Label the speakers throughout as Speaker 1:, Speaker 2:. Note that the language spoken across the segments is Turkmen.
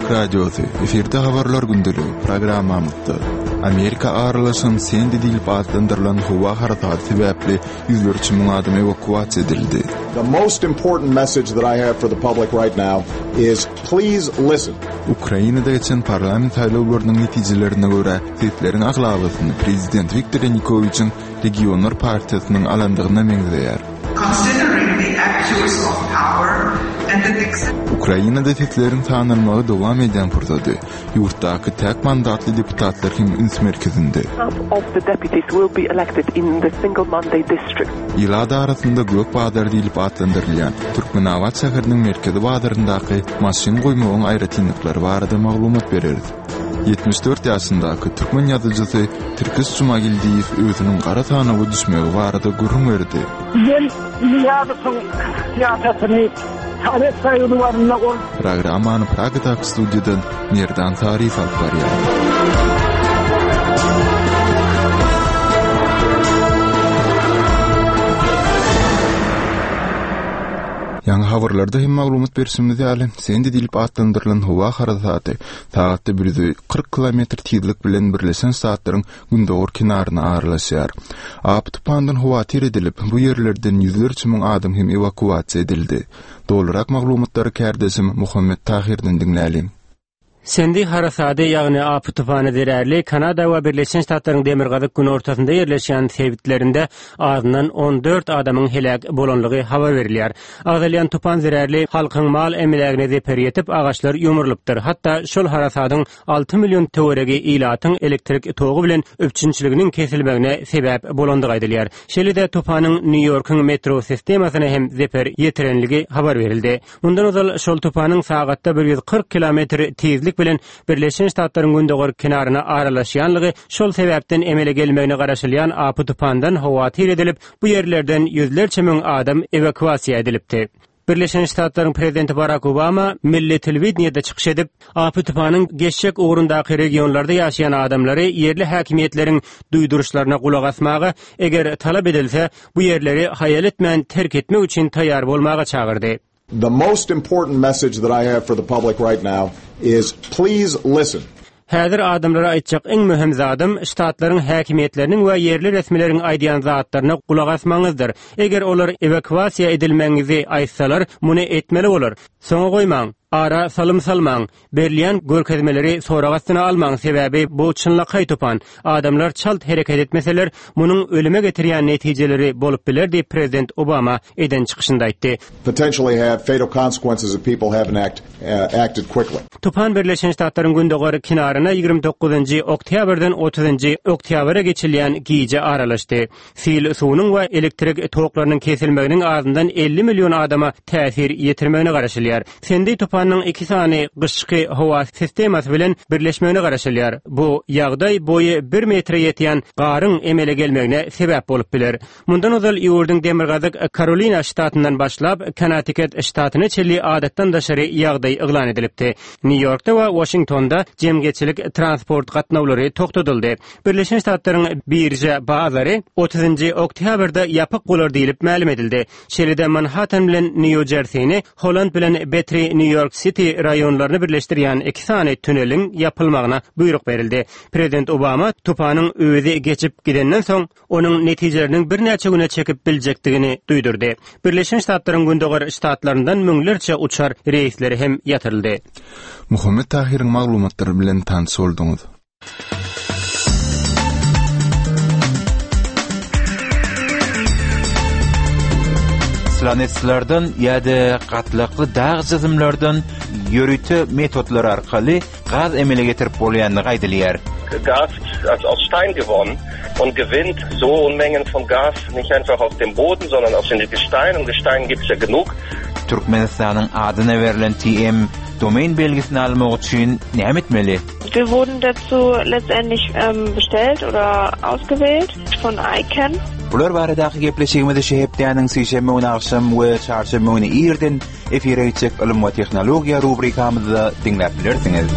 Speaker 1: Türk Radyosu, efirde habarlar gündülüğü programamızda. Amerika aralaşan Sandy dilip adlandırılan hava harekatı sebepli yüzlerce min adam evakuasiya edildi.
Speaker 2: The most important message that I have for the public right now is please listen.
Speaker 1: Ukraynada geçen parlament saylovlarının neticelerine göre seçimlerin aglabysyny Prezident Viktor Yanukovych'in Regionlar Partiyasının alandığına meňzeýär.
Speaker 3: Considering the abuse of power and the
Speaker 1: Ukraynada seçimlerin tanınmagy dowam eden purtady. Ýurtdaky täk mandatly deputatlar hem üns merkezinde.
Speaker 4: Half of the deputies will be elected in the single mandate district.
Speaker 1: Ýylada arasynda Gök Badar diýilip adlandyrylýan Türkmenawat şäheriniň merkezi badaryndaky maşyn goýmagyň aýratynlyklary barada maglumat bereriz. 74 ýaşyndaky türkmen ýazyjysy Türkis Jumagildiýew özüniň gara tanagy düşmegi barada gurrun berdi. Programmany Pragda studiýadan Nerdan Tarif alyp barýar. Ýa-ni habarlarda hem maglumat berişimiz ýaly Sandy dilip adlandyrılan hawa harakaty saatda 140 km tezlik bilen birleşen saatlaryň gündöwür kinaryna aralaşýar. Aptypandan hawa tiredilip bu ýerlerden yüzlerce min adam hem evakuasiya edildi. Dolarak maglumatlary kärdesim Muhammed Tahirden dinlälim.
Speaker 5: Sandy harakady ýagny apy tufany derärli Kanada we Birleşen Ştatlaryň demirgazyk gün ortasynda ýerleşýän sebitlerinde azyndan 14 adamyň helak bolanlygy habar berilýär. Agdalyan tufan derärli halkyň mal emlegine zeper ýetip agaçlar ýumurlypdyr. Hatda şol harakadyň 6 million töweregi ilatyň elektrik togy bilen öpçünçiliginiň kesilmegine sebäp bolandygy aýdylýar. Şeýle-de tufanyň New Yorkyň metro sistemasyna hem zeper ýetirenligi habar berildi. Mundan öňe şol tufanyň sagatda 140 km tezlik bilen Birleşen Ştatlaryň gündöwür kinaryna aralaşýanlygy şol sebäpden emele gelmegine garaşylýan apy tupandan hawa tiredilip bu ýerlerden yüzlerce min adam evakuasiya edilipdi. Birleşen Ştatlaryň prezidenti Barack Obama milli telewizionyada çykyş edip apy tufanyň geçjek ugrundaky regionlarda ýaşaýan adamlary yerli häkimiýetleriň duýduruşlaryna gulak asmagy eger talap edilse bu ýerleri haýal etmän terk etmek üçin taýýar bolmagy çagyrdy.
Speaker 2: The most important message that I have for the public right now is please listen.
Speaker 5: Häzir adamlara aýtjak iň möhüm zadym ştatlaryň häkimiýetleriniň we yerli resmiýetleriniň aýdýan zatlaryna gulak asmaňyzdyr. Eger olar evakuasiya edilmeňizi aýtsalar, muny etmeli bolar. Soňa goýmaň. Ara salmaň, berilýän görkezmeleri soragastyna almaň sebäbi bu çynlyky tupan. Adamlar çalt hereket etmeseler, munyň ölüme getirýän netijeleri bolup biler diýip Prezident Obama eden çykyşynda aýtdy.
Speaker 2: Potentially have fatal consequences if people haven't acted quickly.
Speaker 5: Tupan Birleşen Ştatlaryň gündöwür kinaryna 29 oktýabrdan 30 oktýabra geçilýän giýje aralaşdy. Sil suwunyň we elektrik toklarynyň kesilmeginiň azyndan 50 million adama täsir ýetirmegine garaşylýar. Sandy tupanyň 2 sany gyşky hawa sistemasy bilen birleşmegine garaşylýar. Bu ýagdaý boýy 1 metre ýetýän garyň emele gelmegine sebäp bolup biler. Mundan öňe ýurdun demirgazyk Carolina ştatyndan başlap Connecticut ştatyna çelli adatdan daşary ýagdaý eglan edilipdi. New Yorkda we Washingtonda jemgyçilik transport gatnawlary toktatyldy. Birleşen Ştatlaryň birja bazary 30 oktýabrda ýapyk bolar diýilip ma'lum edildi. Şeýle-de Manhattan bilen New Jerseyni, Holland bilen Battery New York City rayonlaryny birleşdirýän 2 sany tüneliň ýapylmagyna buyruk berildi. Prezident Obama tupanyň özi geçip gidenden soň onuň netijeleriniň bir näçe güne çekip biljekdigini duýdurdy. Birleşen Ştatlaryň gündöwür ştatlaryndan müňlerçe uçar reisleri hem ýatyryldy.
Speaker 1: Muhammed Tahir'in maglumatlary bilen tanış bolduňyz.
Speaker 6: Planetlerden ýa-da gatlykly dağ jazymlardan ýörütü metodlar arkaly gaz emele getirip bolýanlygy aýdylýar.
Speaker 7: Gas ist aus Stein gewonnen und gewinnt so Unmengen von Gas nicht einfach auf dem Boden, sondern aus dem Gestein. Und Gestein gibt es ja genug.
Speaker 6: Türkmenistan'ın adına verilen TM Domain belgesini almak için ne etmeli?
Speaker 8: Wir wurden dazu letztendlich bestellt oder ausgewählt von ICANN.
Speaker 6: Bular baradaky gepleşigimizde şehipdäniň sişeme we akşam we çarşamba güni ýerden efire ýetjek ilim we tehnologiýa rubrikamyzda dinläp bilersiňiz.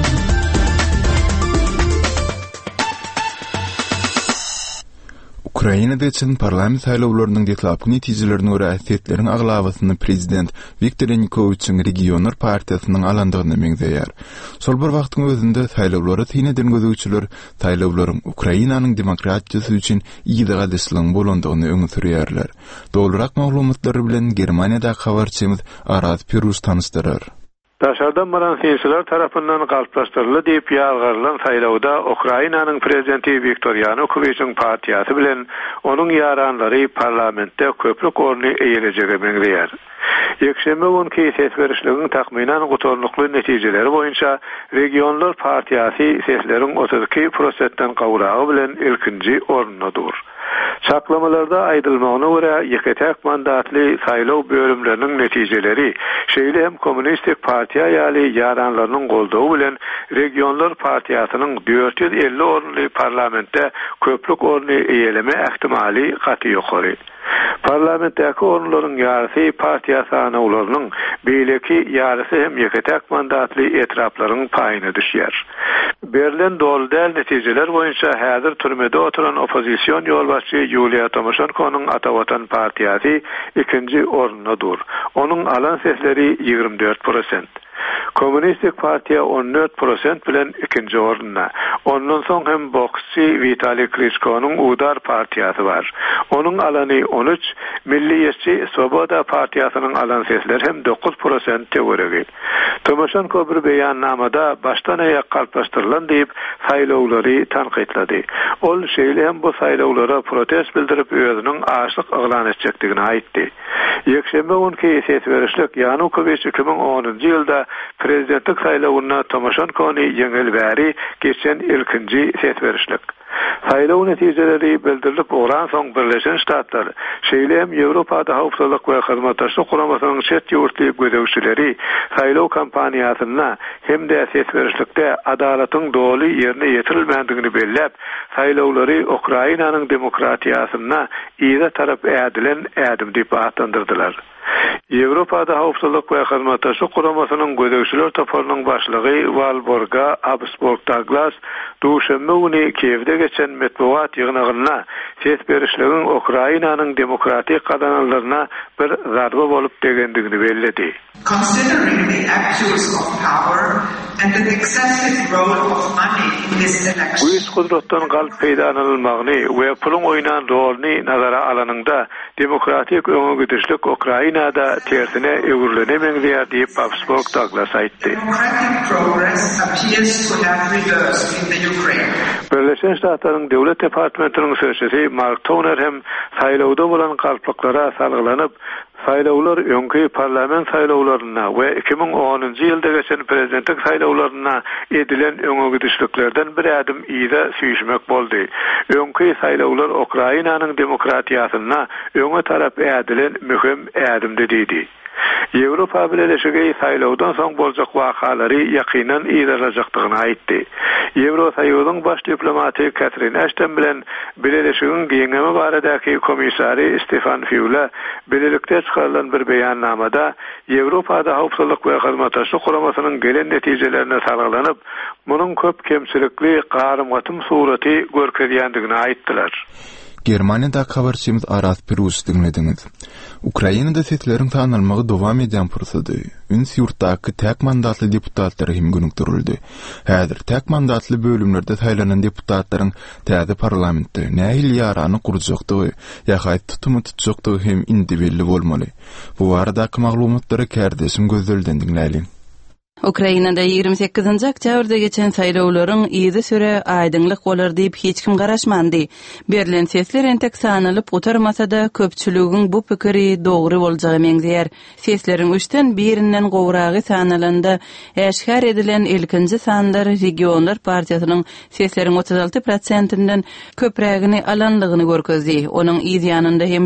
Speaker 1: Ukrainada geçen parlament saýlawlarynyň detlapky netijelerini görä äsletleriň aglawasyny prezident Viktor Yanukovyçyň regional partiýasynyň alandygyny meňzeýär. Sol bir wagtyň özünde saýlawlary syneden gözüçiler saýlawlaryň Ukrainanyň demokratiýasy üçin ýygy gadyslyň bolandygyny öňe sürýärler. Dogrurak maglumatlary bilen Germaniýada habarçymyz Araz Pirus tanışdyrar.
Speaker 9: Daşardan baran siyasiler tarafından galplaştırılı deyip yalgarılan saýlawda Ukrainanyň prezidenti Viktor Yanukovyçyň partiýasy bilen onun yaranlary parlamentde köprük orny eýeljegi meňzeýär. Ýekşembe günkü ses berişliginiň tahminan gotorlukly netijeleri boýunça regionlar partiýasy sesleriň 32%-den gowragy bilen ilkinji ornuna dur. Çaklamalarda aýdylmagyna görä ýeketek mandatly saýlaw bölümleriniň netijeleri şeýle hem Kommunistik partiýa ýaly yaranlarynyň goldawy bilen regionlar partiýasynyň 450 orunly parlamentde köprük orny eýeleme ähtimali gaty ýokary. Parlamentdäki orunlaryň ýarysy partiýa sanawlarynyň beýleki ýarysy hem ýeketek mandatly etraplaryň paýyna düşýär. Berilen dol-däl netijeler boýunça häzir türmede oturan opozisiýon ýolbaşçy Yulia Tymoshenko'nyň Atawatan partiýasy ikinji orunda dur. Onuň alan sesleri 24%. Kommunistik partiýa 14% bilen ikinji orunda. Ondan soň hem boksçy Vitaliy Klitschko'nyň Udar partiýasy bar. Onuň alany 13, Milliýetçi Swoboda partiýasynyň alan sesleri hem 9% tegeregi. Tymoshenko bir beýannamada başdan aýak galplaşdyrylan diýip saýlawlary tanqidlady. Ol şeýle hem bu saýlawlara protest bildirip özüniň aşyk yglan etjekdigini aýtdy. Ýekşembe günkü ses berişlik Yanukovyç 2010-njy ýylda prezidentlik saýlawyna Tymoshenkony ýeňil bäri geçen ilkinji ses berişlik. Saýlaw netijeleri bildirilip oran soň Birleşen Ştatlar, şeýle hem Ýewropada howpsuzlyk we hyzmatdaşlyk guramasynyň çet ýurtly gözegçileri saýlaw kampaniýasyna hem-de ses berişlikde adalatyň doly ýerine ýetirilmändigini bellep, saýlawlary Ukrainanyň demokratiýasyna ýa tarap ädilen ädim diýip atandyrdylar. Ýewropada howpsuzlyk we hyzmatdaşlyk guramasynyň gözegçiler toparynyň başlygy Walborga Absborg Douglas duşanma güni Kievde geçen metbuat ýygynyna ses berişliginiň Ukrainanyň demokratik gadanalaryna bir zarba bolup degendigini belledi.
Speaker 3: Considering the abuse of power and the excessive role of money in this election.
Speaker 9: Bu kudratdan galp peýdanylmagyny we pulun oýnan rolny nazara alanynda demokratik öňe gidişlik Ukrainada tersine öwürlenemeňdir diýip Absborg Douglas aýtdy.
Speaker 3: Democratic progress appears to have reversed in the Ukraine.
Speaker 9: Birleşen Ştatlaryň Döwlet Departamentiniň sözçisi Mark Toner hem saýlawda bolan galplyklara salgylanyp saýlawlar öňki parlament saýlawlaryna we 2010-njy ýylda geçen prezidentlik saýlawlaryna edilen öňe gidişliklerden bir adım ýa süýşmek boldy. Öňki saýlawlar Ukrainanyň demokratiýasyna öňe tarap edilen mühim adymdy diýdi. Ýewropa bileşigi saýlawdan soň boljak wakalary ýakynan ýerleşikdigini aýtdy. Ýewropaýylyň baş diplomaty Catherine Ashton bilen bileşigiň giňeme baradaky komissary Stefan Füle bilelikde çykarylan bir beýannamada Ýewropada howpsuzlyk we hyzmatdaşlyk guramasynyň gelen netijelerini sargylanyp, munyň köp kemçilikli garym-gatym suraty görkezýändigini aýtdylar.
Speaker 1: Germaniýada habarçymyz Araz Pirus dinlediňiz. Ukrainada sesleriň tanalmagy dowam eden pursady. Üns ýurtdaky täk mandatly deputatlar hem günükdirildi. Häzir täk mandatly bölümlerde saýlanan deputatlaryň täze parlamentde nähil ýarany gurjakdygy, ýa-da tutumy tutjakdygy hem indi belli bolmaly. Bu aradaky maglumatlary kärdeşim gözdelden dinläýin.
Speaker 10: Ukrainada 28-nji oktýabrda geçen saýlawlaryň ýyzy süre aýdynlyk bolar diýip hiç kim garaşmandy. Berilen sesler entek sanylyp oturmasa-da köpçüligiň bu pikiri dogry boljagy meňzeýär. Sesleriň 3-den 1-inden gowragy sanalanda eşkar edilen ilkinji sanlar regionlar partiýasynyň sesleriň 36%-inden köprägini alanlygyny görkezdi. Onuň ýanynda hem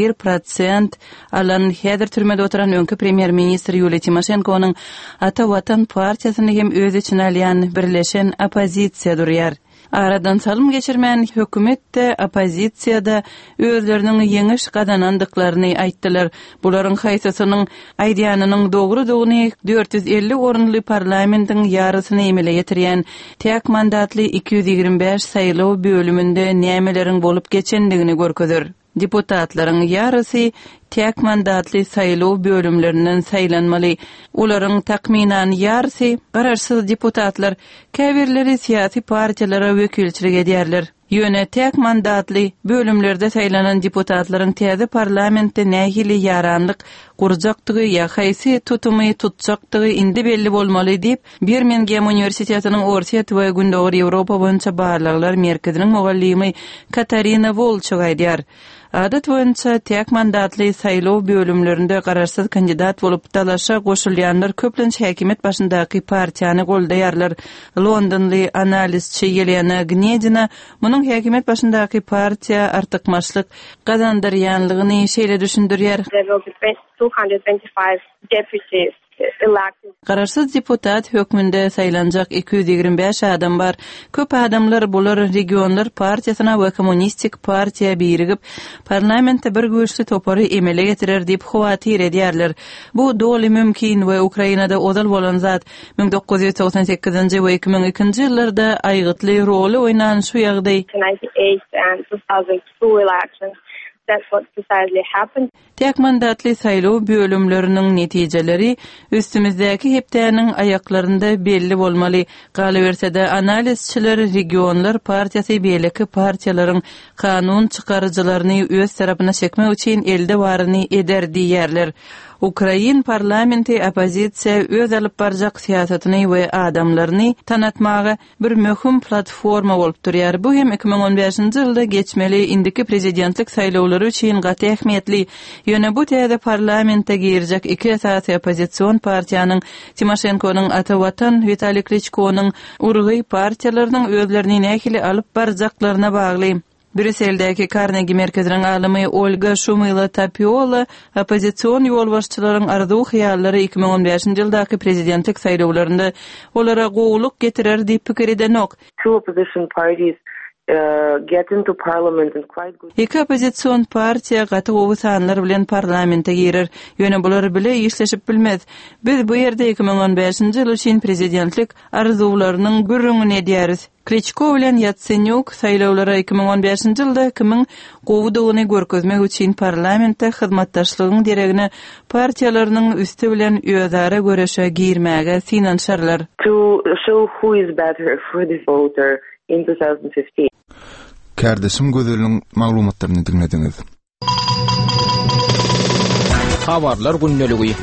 Speaker 10: 21% alan häzir türmede oturan öňki premier ministr Yulia Tymoshenko'nyň Atawatan partiýasyny hem öz içine alýan birleşen opozisiýa durýar. Aradan salım geçirmän hökümet de opozisiýa da özleriniň ýeňiş gadanandyklaryny aýtdylar. Bularyň haýsasynyň aýdýanynyň dogry 450 orunly parlamentiň ýarysyny emele ýetirýän tek mandatly 225 saýlaw bölüminde nämeleriň bolup geçendigini görkezýär. Deputatlaryň ýarysy tek mandatly saýlaw bölümlerinden saýlanmaly. Olaryň takminan ýarysy gararsız deputatlar käbirleri syýasy partiýalara wekilçilik edýärler. Ýöne tek mandatly bölümlerde saýlanan deputatlaryň täze parlamentde nähili ýaranlyk gurjakdygy ýa haýsy tutumy tutjakdygy indi belli bolmaly diýip Birmingham Universitetining Orta we Gündöwür Ýewropa boýunça barlyklar merkeziniň mugallimy Katarina Volchuk aýdýar. Adat boýunça tek mandatly saýlaw bölümlerinde gararsız kandidat bolup dalaşa goşulýanlar köplençe häkimet başyndaky partiýany goldaýarlar. Londonly analizçi Yelena Gnedina munyň häkimet başyndaky partiýa artykmaçlyk gazandyrýanlygyny şeýle düşündirýär.
Speaker 8: 225 deputies elected.
Speaker 10: Gararsız deputat hökmünde saýlanjak 225 adam bar. Köp adamlar bular regionlar partiýasyna we kommunistik partiýa birigip parlamentde bir güýçli topary emele getirer diýip howatyr edýärler. Bu doly mümkin we Ukrainada odal bolan zat 1998-nji we 2002-nji ýyllarda aýgytly roly oynan şu ýagdaý
Speaker 8: 1998 and 2002 elections. That's what precisely happened.
Speaker 10: Tek mandatly saýlaw bölümleriniň netijeleri üstümizdäki hepdäniň ayaklarynda belli bolmaly. Galabersede analizçiler regionlar partiýasy beýleki partiýalaryň kanun çykarjylaryny öz tarapyna çekmek üçin elde baryny eder diýerler. Ukrain parlamenti opozisiýa öz alyp barjak siýasatyny we adamlaryny tanatmagy bir möhüm platforma bolup durýar. Bu hem 2015-nji ýylda geçmeli indiki prezidentlik saýlawlary üçin gaty ähmiýetli. Ýöne bu täze parlamentde girjek iki esasy opozisiýon partiýanyň Timoshenko'nyň ata watan Vitaliy Klitschko'nyň urgy partiýalarynyň özlerini nähili alyp barjaklaryna bagly. Brüsseldäki Carnegie merkeziniň alimy Olga Shumila-Tapiola opozisiýon ýolbaşçylaryň arzuw hyýallary 2015-nji ýyldaky prezidentlik saýlawlarynda olara gowluk getirer diýip pikir edenok.
Speaker 4: Two opposition parties get into parliament in quite good.
Speaker 10: Iki opozisiýon partiýa gaty gowy sanlar bilen parlamente girer. Ýöne bular bile işleşip bilmez. Biz bu ýerde 2015-nji ýyl üçin prezidentlik arzuwlarynyň gürrüňini edýäris. Klitschko bilen Yatsenyuk saýlawlara 2015-nji ýylda kimin gowudygyny görkezmek üçin parlamentde hyzmatdaşlygyň deregini partiýalarynyň üstü bilen özara göreşe girmäge synanşarlar.
Speaker 4: To show who is better for this voter in 2015.
Speaker 1: Kärdesim gözeliň maglumatlaryny dinlediňiz.
Speaker 11: Habarlar günneligi.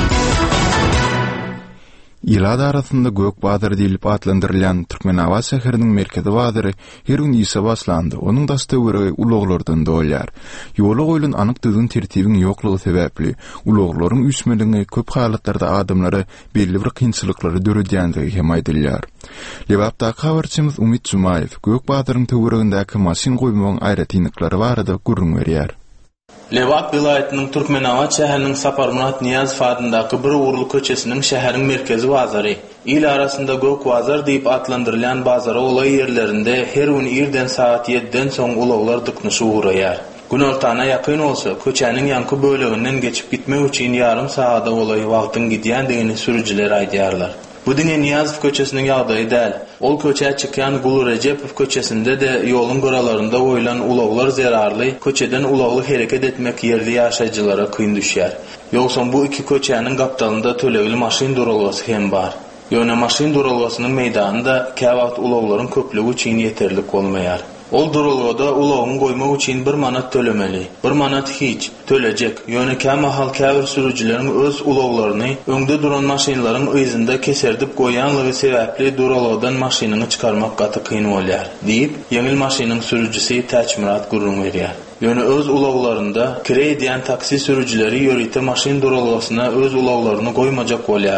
Speaker 1: Ýylar arasynda Gök Badyr diýilip atlandyrylýan Türkmenawa şäheriniň merkezi badyry her gün ýysa başlandy. Onuň daşdagöre ulaglardan dolýar. Ýoly goýulan anyk düzgün tertibiň ýoklugy sebäpli ulaglaryň üsmeligi köp halatlarda adamlara belli bir kynçylyklary döredýändigi hem aýdylýar. Lewapda habarçymyz Umit Jumaýew Gök Badyryň töweregindäki masin goýmagyň aýratynlyklary barada gurrun berýär.
Speaker 12: Lewap vilayatynyň Türkmenawa şäheriniň Saparmurat Niyaz adyndaky bir uğurlu köçesiniň şäheriň merkezi bazary. İl arasynda Gök Bazar diýip atlandyrylýan bazara olay ýerlerinde her gün irden saat 7-den soň ulaglar dyknyşy uğraýar. Gün ortana ýakyn bolsa, köçäniň ýanky böleginden geçip gitmek üçin ýarym saata olay wagtyň gidýändigini sürüjiler aýdýarlar. Bu diňe Niyazov köçesiniň ýagdaýy däl. Ol köçe çykýan Gulu Recepov köçesinde de ýoluň goralarynda goýulan ulaglar zerarly, köçeden ulagly hereket etmek yerli ýaşaýjylara kyn düşýär. Ýogsa bu iki köçäniň gapdalynda tölegli maşyn duralgasy hem bar. Ýöne maşyn duralgasynyň meýdanynda käwagt ulaglaryň köplügi üçin ýeterlik bolmaýar. Ol durulgada ulagyny goýmak üçin 1 manat tölemeli. 1 manat hiç tölejek. Ýöne käme hal käbir sürüjileriň öz ulaglaryny öňde duran maşynlaryň ýyzynda keserdip goýanlygy sebäpli durulgadan maşynyny çykarmak gaty kyn bolýar diýip ýeňil maşynyň sürüjisi Täçmurat gurrun berýär. Ýöne öz ulaglarynda kire edýän taksi sürüjileri ýörite maşyn durulgasyna öz ulaglaryny goýmajak bolýarlar.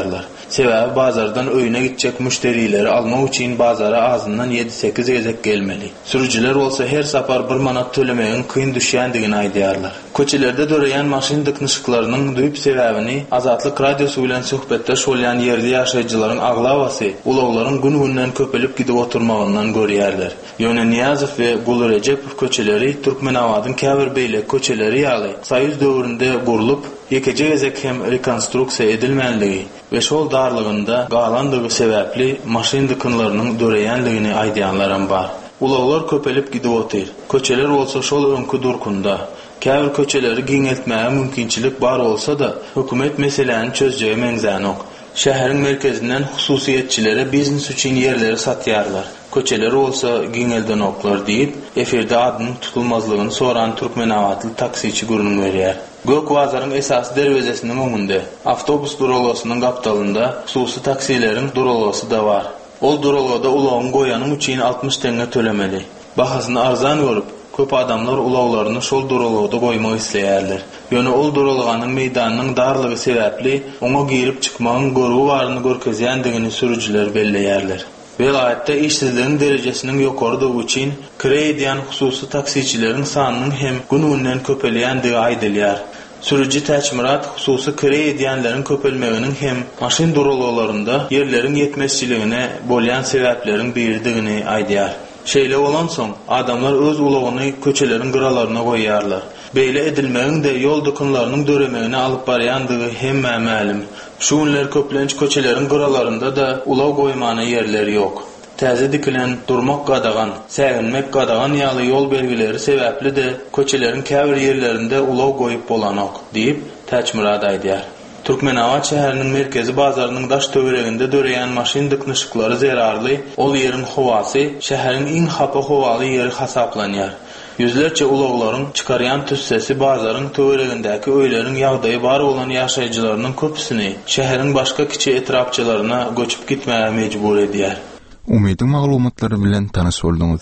Speaker 12: Sebäbi bazardan öýüne gitjek müşterileri almak üçin bazara azından 7-8 gezek gelmeli. Sürücüler bolsa her sapar 1 manat tölemegiň kyn düşýändigini aýdýarlar. Köçelerde döreýän maşyn dıknyşyklarynyň düýp sebäbini Azatlyk radiosu bilen söhbetdeş bolýan ýerde ýaşaýjylaryň aglawasy, ulaglaryň gün-günden köpelip gidip oturmagyndan görýärler. Ýöne Niýazow we Gulrejepow köçeleri Türkmenawadyň käbir beýlek köçeleri ýaly Soýuz döwründe gurulup, ýekece gezek hem rekonstruksiýa edilmänligi we şol darlygynda galandygy sebäpli maşyn dykynlarynyň döreýänligini aýdýanlar bar. Ulaglar köpelip gidip otyr. Köçeler bolsa şol öňkü durkunda. Käbir köçeleri giňeltmäge mümkinçilik bar bolsa da, hökümet meseleni çözjegi meňzänok. Şäheriň merkezinden hususiýetçilere biznes üçin ýerleri satýarlar. Köçeler bolsa giňelden oklar diýip, eferde adynyň tutulmazlygyny soran Türkmenawatly taksiçi gurnuň berýär. Gök Wazaryň esas derwezesiniň öňünde, awtobus duralasynyň gapdalynda hususy taksileriň duralasy da bar. Ol duralada ulagyny goýanyň üçin 60 tenge tölemeli. Bahasyny arzan görüp, köp adamlar ulaglaryny şol duralada goýmak isleýärler. Ýöne ol duralaganyň meýdanynyň darlygy sebäpli oňa girip çykmagyň görüwi baryny görkezýändigini sürüjüler belleýärler. Vilayetde işsizliğin derejesinin ýokardygy üçin krediýan hususy taksiçileriň sanynyň hem gün-günden köpelýändigi aýdylýar. Sürücü täçmirat hususy krediýanlaryň köpelmeginiň hem maşyn duralalarynda ýerleriň ýetmezçiligine bolýan sebäpleriň birdigini aýdýar. Şeýle bolan soň adamlar öz ulagyny köçeleriň gyralaryna goýýarlar. Beýle edilmegiň de ýol dykynlarynyň döremegine alyp barýandygy hemme ma'lum. Şunlar köplenç köçeleriň gyralarynda da ulag goýmana ýerleri ýok. Täze dikilen durmak gadagan, säginmek gadagan ýaly ýol belgileri sebäpli de köçeleriň käbir ýerlerinde ulag goýup bolanok diýip täçmirat aýdýar. Türkmenawat şäheriniň merkezi bazarynyň daş töwereginde döreýän maşyn dyknyşyklary zerarly, ol ýeriň howasy şäheriň iň hapa howaly ýeri hasaplanýar. Yüzlerce ulaglaryň çykarýan tüssesi bazaryň töweregindäki öýleriň ýagdaýy bar bolan ýaşaýjylarynyň köpüsini şäheriň başga kiçi etrapçylaryna göçüp gitmäge mejbur edýär.
Speaker 1: Umydyň maglumatlary bilen tanys bolduňyz.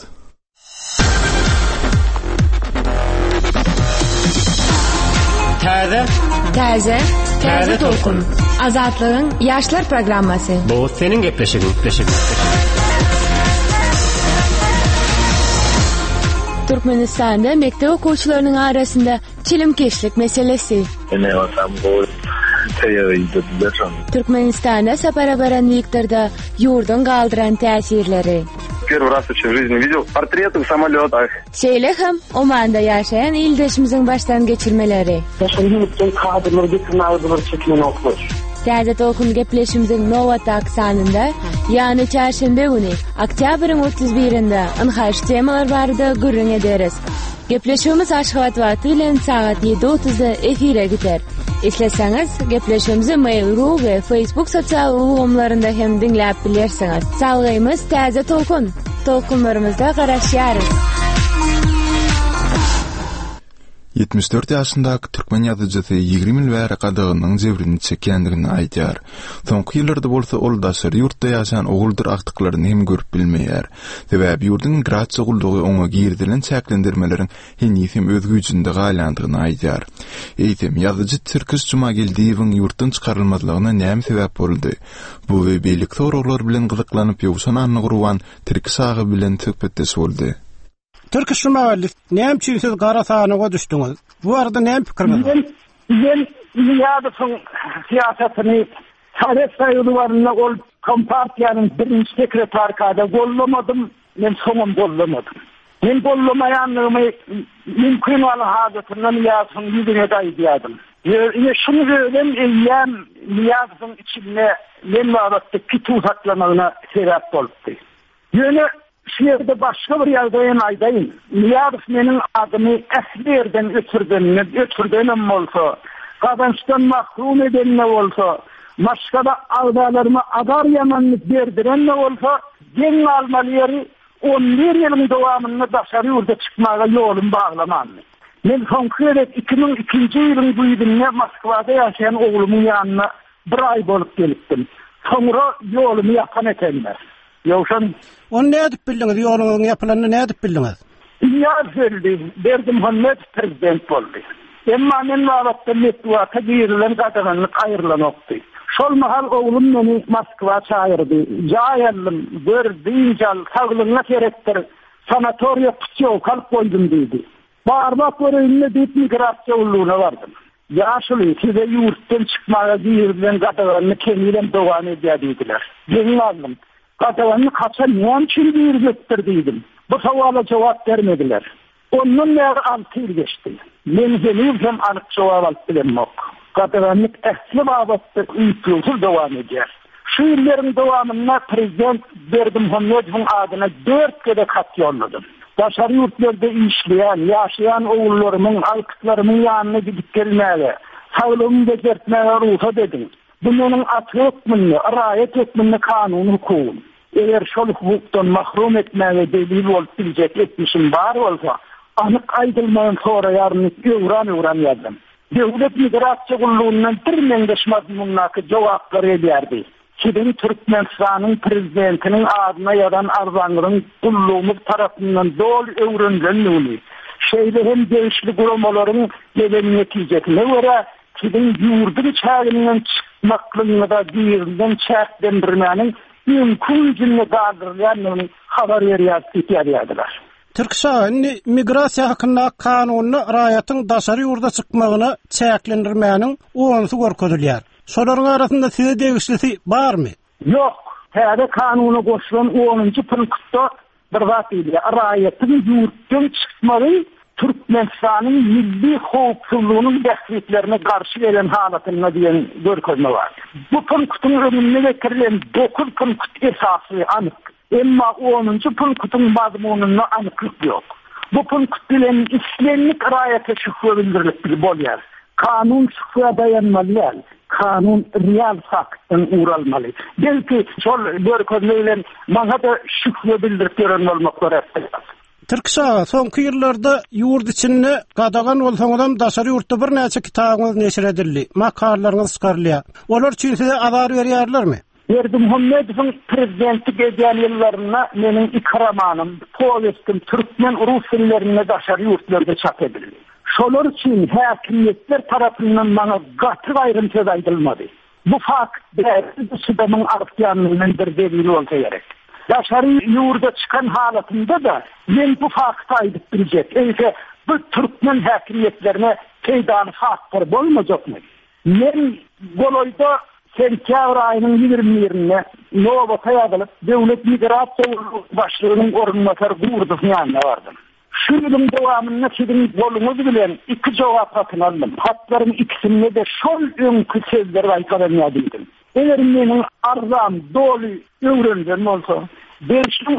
Speaker 13: Täze tolkun. Azatlygyň ýaşlar programmasy.
Speaker 5: Bu seniň gepleşigiň.
Speaker 13: Türkmenistanda mektep okuwçylarynyň arasynda çilimkeşlik meselesi. Türkmenistanda sapara baran Viktorda ýurdan galdyran täsirleri.
Speaker 14: Первый раз в жизни видел портреты в самолетах.
Speaker 13: Şeýle hem Omanda ýaşaýan ildeşimiziň baştan geçirmeleri. Täze tolkun gepleşimiziň Nowat aksanynda, ýani çarşembe güni, oktýabryň 31-inde ynhaş temalar barada gürrüň ederiz. Gepleşigimiz Aşgabat wagty bilen saat 7:30-da efire gider. Esleseňiz, gepleşigimizi Mail.ru we Facebook sosial ugamlarynda hem dinläp bilersiňiz. Salgymyz Täze tolkun. Tolkunlarymyzda garaşýarys.
Speaker 1: 74 ýaşyndaky türkmen ýazyjysy 20 ýyl bäri gadagynyň jebrini çekýändigini aýdýar. Soňky ýyllarda bolsa ol daşary ýurtda ýaşaýan oguldyr aktyklaryny hem görüp bilmeýär. Sebäbi ýurdun migrasiýa oguldugy oňa girdilen çäklendirmeleriň hem öz güýjünde galandygyny aýdýar. Eýtem ýazyjy Türkis Jumagildiýewiň ýurtdan çykarylmazlygyna näme sebäp boldy? Bu beýlik soraglar bilen gyzyklanyp ýowsan anny gurwan Türk sagy bilen söhbetdeş boldy.
Speaker 15: Türk Şumaly näme üçin siz gara sahanyga düşdiňiz? Bu arada näme pikirmiz?
Speaker 16: Ben ýadysyň siýasatyny Sovet Soýuzyna ol kompartiýanyň birinji sekretarkada gollamadym, men soňam gollamadym. Men gollamaýanlygymy mümkin bolan hadatynyň ýasyň ýüzüne daýdýadym. Şunu söyleyeyim, Niýazowyň içinde men wagtda pitu saklamagyna sebäp bolupdy. Ýöne şeýerde başga bir ýagdaýyň aýdaýyn. Niýazow meniň adymy äslerden ötürdenim bolsa, gadançdan mahrum edenle bolsa, maşgada agdalaryma agar ýamanlyk berdirenle bolsa, geň almaly ýeri 11 ýylyň dowamyny daşary ýurda çykmaga ýolum baglaman. Men soňky 2002-nji ýylyň buýdynda Moskwada ýaşaýan oglumyň ýanyna bir aý bolup gelipdim. Soňra ýolumy ýapan etenler. Ýowşan
Speaker 15: onu ne edip bildiňiz? Ýoluňyň ýapylanyny ne edip bildiňiz?
Speaker 16: Ýa berdim Muhammed prezident boldy. Emma men vaatda metwata girilen gadaganlyk aýrylanokdy. Şol mahal oğlum meni Moskva çağırdı. Jaýalym, gördüňjal saglygyna gerekdir. Sanatoriya Püçöwkal koydum dedi. Barmak görünme deyip migrasiya ulluğuna vardım. Yaşlı size yurttan çıkmaya girilen gadaganlyk kemilen dowam edýärdiler. Jeňil aldım. Gadaganlyk kaça näme üçin giripdir dedim. Bu sowala jogap bermediler. Ondan beri 6 yıl geçti. Men hem alıp cevap alıp bilemok. Gadaganlyk ähli babatda üýtülür dowam edýär. Şu ýylların dowamynda prezident Berdimuhammedowyň adyna 4 kere kat ýolladım. Daşary ýurtlarda işleýän, ýaşaýan oğullarymyň, alkytlarymyň ýanyna gidip gelmäge, saglygymy bejertmäge ruhsat edin. Bu meniň aty hökmüni, raýat hökmüni kanuny hukum. Eger şol hukukdan mahrum etmäge delil bolup biljek etmişim bar bolsa, anyk aýdylmadan sonra ýarny öwran ýazdım. Devlet migrasiya gulluğundan bir mengeş mazmunlaky jogaplar edýärdi. Kirin Türkmenistanyň prezidentiniň adyna ýazan arzanlygyň gulluğumuz tarapyndan dol öwrenlenýäni. Şeýle hem değişli guramalaryň gelen netijesine görä kirin ýurduň çägininden çykmaklygyna da diýilden çäklendirmäniň mümkin jünne galdyrýanyny habar berýärdiler.
Speaker 15: Türkistan migrasiya hakkında kanunyny raýatyň daşary ýurda çykmagyny çäklendirmäniň owunsy görkezilýär. Şolaryň arasynda size degişlisi barmy?
Speaker 16: Yok. Häze kanuny goşulan 10-njy punktda bir zat diýilýär. Raýatyň ýurtdan çykmagy Türkmenistanyň milli howpsuzlygynyň tähditlerine garşy gelen halatyna diýen görkezme bar. Bu punktyň öňüne getirilen 9 punkt esasy anyk. Emma 10-njy punktyň mazmunyna anyklyk ýok. Bu punkt bilen islenlik raýata şüphe bildirilip bolýar. Kanun şüphe dayanmaly. Kanun real faktdan uralmaly. Belki şol görkezme bilen maňa da şüphe bildirip beren bolmak gerek.
Speaker 15: Türkistan soňky ýyllarda ýurt içinde gadagan bolsaňyzam daşary ýurtda bir näçe kitabyňyz neşir edildi. Makalalaryňyz çykarylýar. Olar üçin size azar berýärlermi?
Speaker 16: Berdimuhammedowyň prezidentlik edýän ýyllaryna meniň ikramanym, powestim türkmen rus dillerine daşary ýurtlarda çap edildi. Şolar üçin häkimiyetler tarapyndan maňa gaty aýrymçy aýdylmady. Bu fakt bu südamyň artýanynyň bir delili bolsa gerek. Daşary ýurda çykan halatynda da men bu fakty aýdyp biljek. Eýse bu türkmen häkimiyetlerine peýdany faktor bolmajakmy? Men goloýda sentyabr aýynyň 20-nä Nowata ýazylyp döwlet migrasiya başlygynyň ornundaşary Gurduň ýanyna bardym. Şu ýylyň dowamynda kirin bolumy bilen 2 jogap aldım. Hatlaryň ikisinde de şol öňkü sözleri aýdylýardy. Eger meniň arzam doly öwrengen bolsa, beşli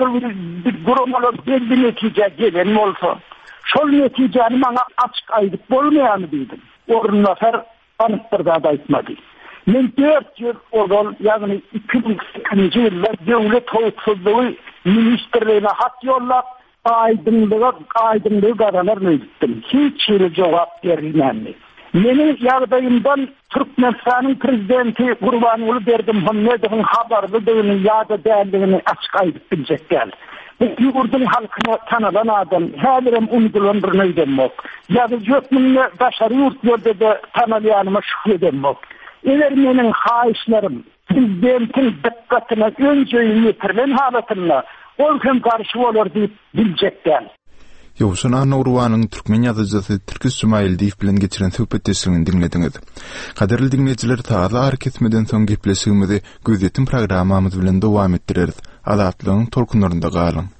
Speaker 16: bir gurumalar belli netije gelen bolsa, şol netijeni maňa açyk aýdyp bolmaýany diýdim. Ornundaşar anyktyrda aýtmady. Men 4 ýyl ol, ýagny 2002-nji ýylda döwlet howpsuzlygy ministrligine hat ýollap, aýdymlygy garalar etdim. Hiç ýere jogap berilmedi. Meniň ýagdaýymdan Türkmenistanyň prezidenti Gurbanuly Berdimuhammedowyň habarlydygyny ýa-da däldigini açyk aýdyp biljekler. Bu ýurduň halkyna tanalan adam häzirem unutulan edemok. Ýa-da jökmünde daşary ýurtlarda da tanalýanyma şüphe edemok. Eger meniň haýyşlarym prezidentiň dikkatyna öňce ýetirilen halatyna ol hem garşy bolar diýip biljekler.
Speaker 1: Ýowşun Anurwanyň türkmen ýazyjysy Türkis Sumaýildiýew bilen geçiren söhbetdeşligini dinlediňiz. Kaderli dinleyijiler, taýda hareket etmeden soň gepleşigimizi gözetim programmamyz bilen dowam etdireriz. Azatlygyň tolkunlarynda galyň.